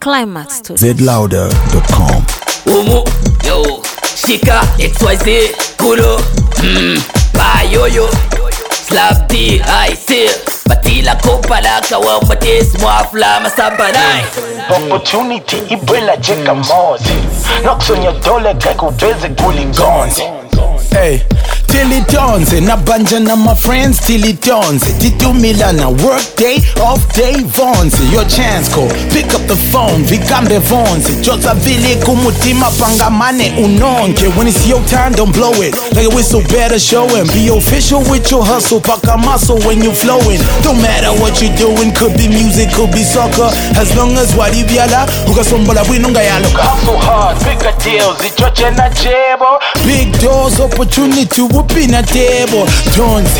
Climax to zlouder.com. Umu, yo, Shika, XYZ, Kulo, Ba yo, Slap D, I see, Batila Kopalaka, Wambatis, Mwafla, Masabanai. Opportunity, Ibwela Jeka Mozi. Knocks on your door like I could raise a gully guns. Hey, till it dawns, na banja na my friends till it dawns. Titu Milana, work day, off day, Vons. Your chance call, pick up the phone, Vikambe Vons. Jota Vili Kumutima Pangamane Unonke. When it's your time, don't blow it. Like a whistle, better show him. Be official with your hustle, paka muscle when you flowing. Don't matter what you doing, could be music, could be soccer. As long as wadi biala, ukasombola winunga yalo. Hustle hard, bigger deals, ichoche na jebo. Big doors, opportunity, whooping a table. Jones.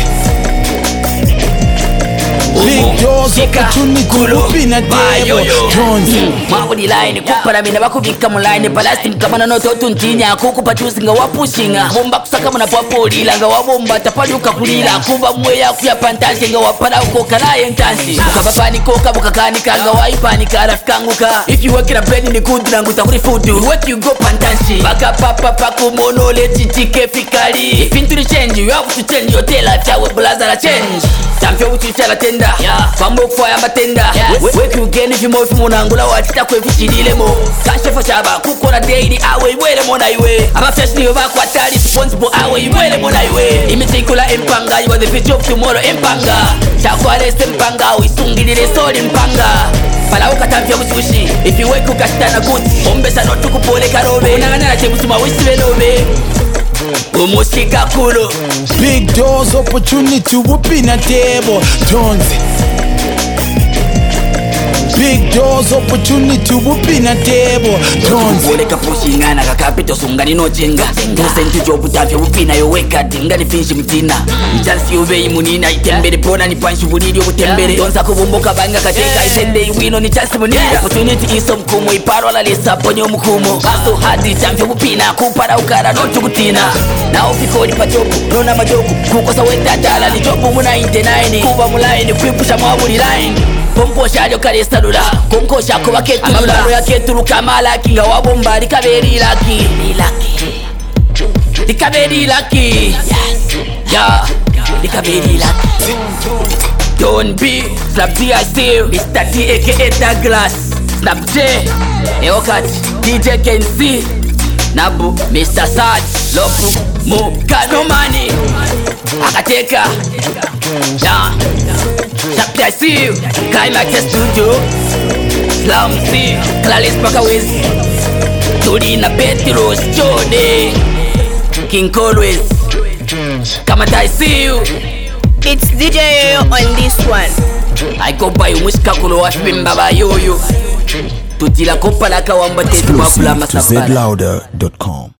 Big doors, opportunity, whooping a table. Jones. Mawudi line, kupara mina bakubika mu line. Balasting kamana no totuntinya. Kukupa chusinga wapushinga. Bomba kusaka muna papoli. Langa wabomba tapaduka kulila. Kuba mweya kuya pantashi. Nga wapana ukoka na yentanshi. Ukabapani koka bukakani kanga waipani karafikanguka. If you work in a bread in the good nanguta kuri food. Work you go pantashi. Baka papa paku mono leti chike fikali. If into the change, you have to change your tail life. Chawe blaza la change. Champion uchichala tenda. Fambo kufaya matenda. Work you again if you move from Angula. Watita kwe fichidile mo. Kashefa chaba kukona daily. Awe iwele mona iwe. Aba fresh ni yoba kwa tali. Responsible awe iwele mona iwe. Imitikula empanga. You are the future of tomorrow empanga. Chakwa leste mpanga. Uisungilile soli mpanga. Pala ukatamfya musushi. If you work ukashitana good. Ombesa no tukupole karobe. Unangana chebusuma wisiwe lobe. Umushika kulo. Big doors, opportunity, whooping a table. Jones. Big doors, opportunity, whooping a table. Jones. Wole kapushi ngana kakapito sungani no jenga. Nusenti jobu tafya wupina yo weka dinga ni finshi mtina. Mchansi ube imunina itembere pona ni panshi buniri yo kutembere. Donsa kubumboka banga kateka isende iwino ni chansi munira. Opportunity iso mkumo iparo ala lisa ponyo mkumo. Baso hadi chamfya wupina kupara ukara no chukutina. Na ofiko ni pachoku, nona majoku. Kukosa weta tala ni jobu muna intenaini. Kuba mulaini, kwipusha mwabuli line. Pomposha lyo kare salula Konkosha kuba ketulula Amabaro ya ketuluka malaki Nga wabomba likaberi laki Likaberi laki Yeah Likaberi laki Don't be Slap D I see Mr. D aka Douglas Snap J Eokat DJ Kenzi Nabu Mr. Saj Lopu Mukano Money Akateka Yeah Chapter I see you, Climax Studio, Slam C, Clalis Pakawiz, Turina Petros, Jody, King Colwis, Kamata I see you. It's DJ on this one. I go by Muska Kulo Ashbimba Yoyo. Tutila Kopalaka Wamba Tetu Babula Exclusive to Masabara. zlouder.com.